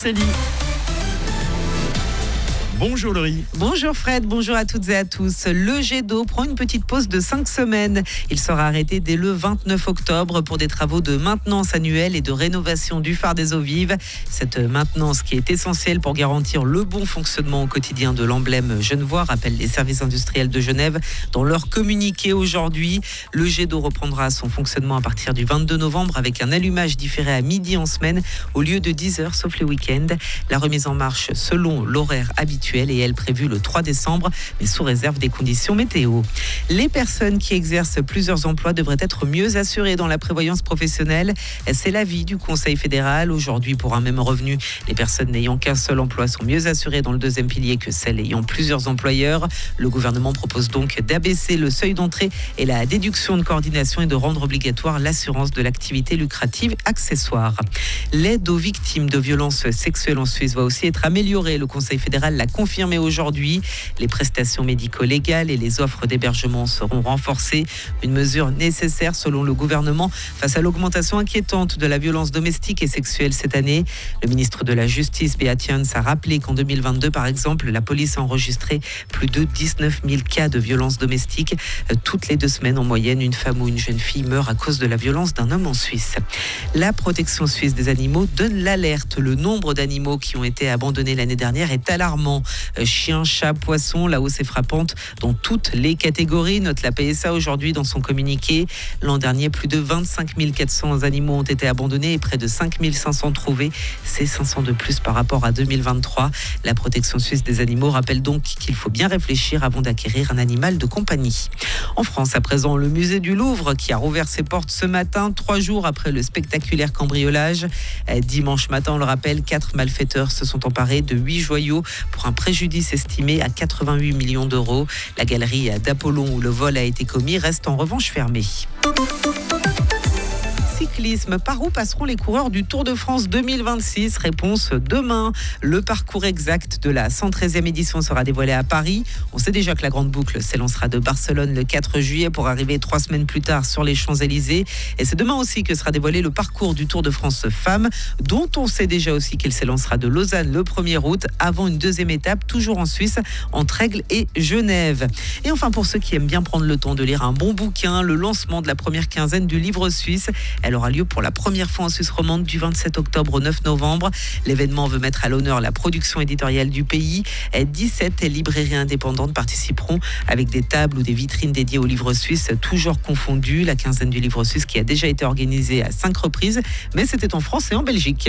Céline. Bonjour Laurie. Bonjour Fred, bonjour à toutes et à tous. Le jet d'eau prend une petite pause de 5 semaines. Il sera arrêté dès le 29 octobre pour des travaux de maintenance annuelle et de rénovation du phare des eaux vives. Cette maintenance qui est essentielle pour garantir le bon fonctionnement au quotidien de l'emblème genevois, rappellent les services industriels de Genève dans leur communiqué aujourd'hui. Le jet d'eau reprendra son fonctionnement à partir du 22 novembre avec un allumage différé à midi en semaine au lieu de 10h sauf les week-ends. La remise en marche selon l'horaire habituel et elle prévue le 3 décembre, mais sous réserve des conditions météo. Les personnes qui exercent plusieurs emplois devraient être mieux assurées dans la prévoyance professionnelle. C'est l'avis du Conseil fédéral. Aujourd'hui, pour un même revenu, les personnes n'ayant qu'un seul emploi sont mieux assurées dans le deuxième pilier que celles ayant plusieurs employeurs. Le gouvernement propose donc d'abaisser le seuil d'entrée et la déduction de coordination et de rendre obligatoire l'assurance de l'activité lucrative accessoire. L'aide aux victimes de violences sexuelles en Suisse va aussi être améliorée. Le Conseil fédéral l'a confirmé aujourd'hui. Les prestations médico-légales et les offres d'hébergement seront renforcées. Une mesure nécessaire selon le gouvernement face à l'augmentation inquiétante de la violence domestique et sexuelle cette année. Le ministre de la Justice, Beat Jans, a rappelé qu'en 2022, par exemple, la police a enregistré plus de 19 000 cas de violence domestique. Toutes les 2 semaines, en moyenne, une femme ou une jeune fille meurt à cause de la violence d'un homme en Suisse. La protection suisse des animaux donne l'alerte. Le nombre d'animaux qui ont été abandonnés l'année dernière est alarmant. Chiens, chats, poissons, la hausse est frappante dans toutes les catégories, note la PSA aujourd'hui dans son communiqué. L'an dernier, plus de 25 400 animaux ont été abandonnés et près de 5 500 trouvés. C'est 500 de plus par rapport à 2023. La protection suisse des animaux rappelle donc qu'il faut bien réfléchir avant d'acquérir un animal de compagnie. En France, à présent, le musée du Louvre qui a rouvert ses portes ce matin, 3 jours après le spectaculaire cambriolage. Dimanche matin, on le rappelle, 4 malfaiteurs se sont emparés de 8 joyaux pour un préjudice estimé à 88 millions d'euros. La galerie d'Apollon où le vol a été commis reste en revanche fermée. Cyclisme, par où passeront les coureurs du Tour de France 2026 ? Réponse demain. Le parcours exact de la 113e édition sera dévoilé à Paris. On sait déjà que la grande boucle s'élancera de Barcelone le 4 juillet pour arriver 3 semaines plus tard sur les Champs-Élysées. Et c'est demain aussi que sera dévoilé le parcours du Tour de France Femmes, dont on sait déjà aussi qu'il s'élancera de Lausanne le 1er août avant une 2e étape, toujours en Suisse, entre Aigle et Genève. Et enfin, pour ceux qui aiment bien prendre le temps de lire un bon bouquin, le lancement de la première quinzaine du livre suisse. Elle aura lieu pour la première fois en Suisse romande du 27 octobre au 9 novembre. L'événement veut mettre à l'honneur la production éditoriale du pays. 17 librairies indépendantes participeront avec des tables ou des vitrines dédiées aux livres suisses, toujours confondus. La quinzaine du livre suisse qui a déjà été organisée à 5 reprises, mais c'était en France et en Belgique.